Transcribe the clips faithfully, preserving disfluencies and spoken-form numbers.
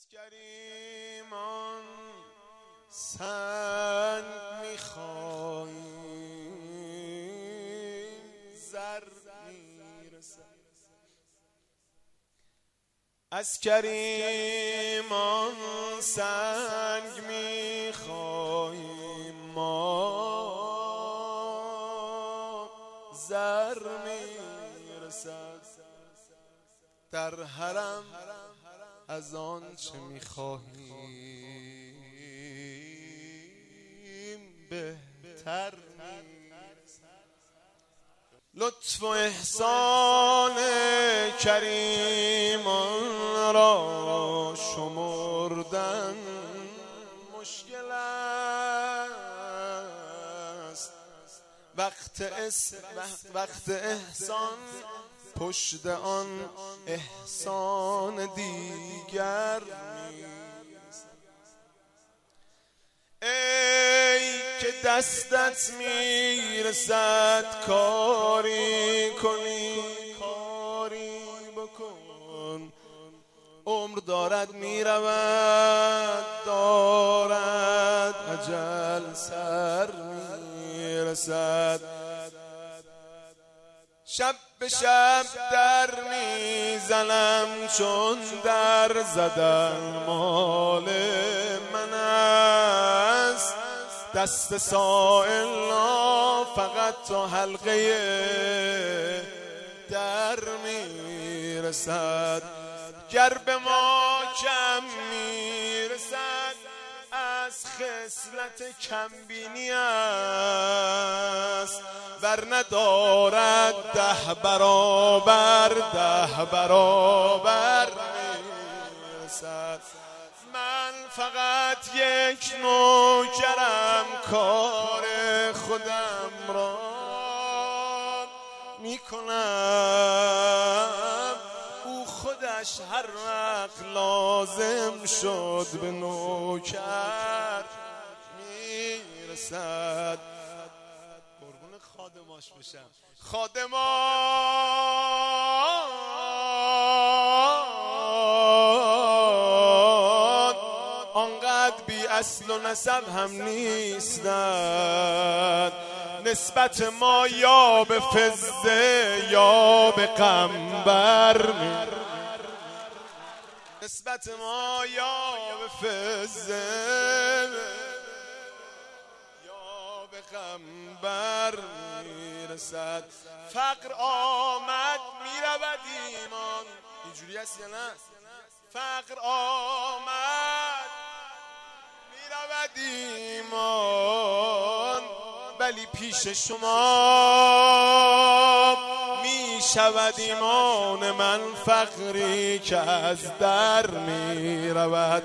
گریمان سنگ میخواییم زر میرسد. از کریمان سنگ میخواییم ما زر میرسد. در حرم از آن چه میخواهیم بهتر میرسد. لطف و احسان کریمان را شمردن مشکل است. وقت اس وقت احسان پشت آن احسان دیگر میرسد. ای که دستت میرسد کاری کنی کاری بکن. عمر دارد میرود دارد اجل سر میرسد. شب به شب در میزنم چون در زدن مال من است. دست سائل فقط تا حلقه در میرسد. گر به ما کم میرسد از خصلت کمبینی است. ور ندارد ده برابر ده برابر میرسد. من فقط یک نوکرم کار خودم را میکنم. او خودش هر وقت لازم شد به نوکر میرسد. قربون خادماش بشم. خادمان آنقدر بی اصل و نسب هم نیستند. نسبت ما یا به فضه یا به قنبر. نسبت ما یا به فضه یا به قنبر میرسد. فقر آمد میرود ایمان. اینجوری هست یا نه؟ فقر آمد میرود ایمان. ولی پیش شما می شود ایمان من فقری که از در می رود.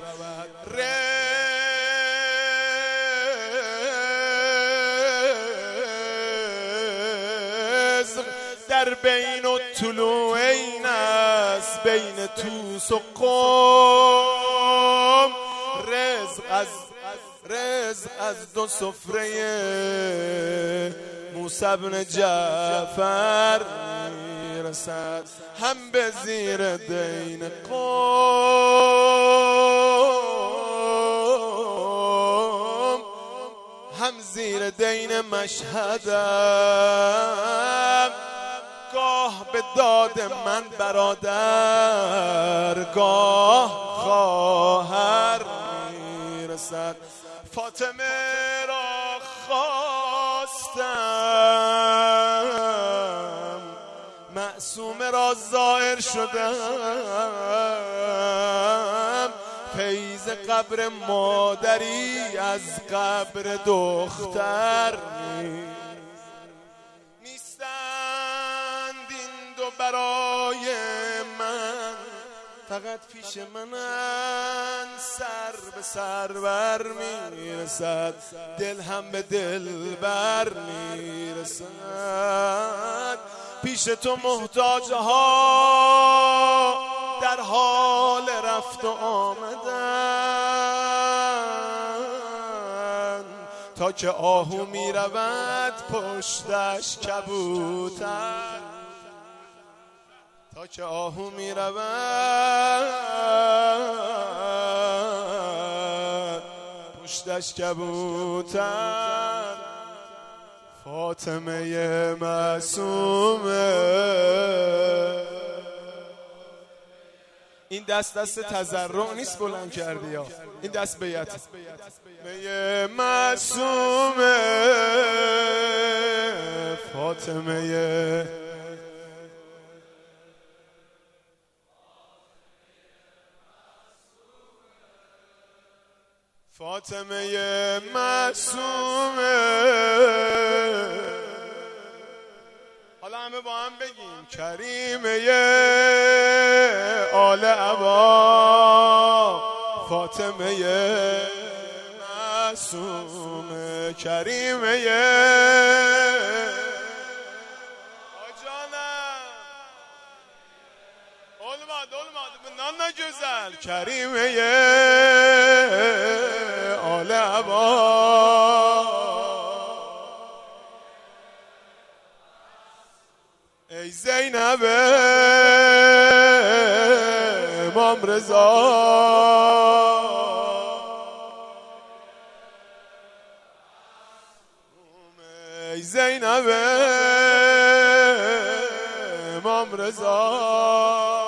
رزق در بین و طلوعین است. بین توس و قم رزق از رزق از دو سفره موسی بن جعفر میرسد. هم به زیر دین قوم هم زیر دین مشهدم. گاه به داد من برادر گاه خواهر میرسد. فاطمه را خواستم معصومه را زائر شدم. فیض قبر مادری از قبر دختر نیستند این دو برای من. فقط پیش منن سر به سر بر میرسد. دل هم به دل بر میرسد. پیش تو محتاج ها در حال رفت و آمدن. تا که آهو میرود پشتش کبوتر. تا که آهو میرود پشتش کبوتر، فاطمه معصومه. این دست دست تضرع نیست بلند کردی یا این دست بیعت. فاطمه معصومه، فاطمه فاطمه معصومه. حالا همه با هم بگیم کریمه آل عبا، فاطمه معصومه، کریمه آجانم olmadı olmadı bundan da güzel. Kerime'ye ale aba, ey Zeynep'e İmam Rıza, ey Zeynep'e İmam Rıza.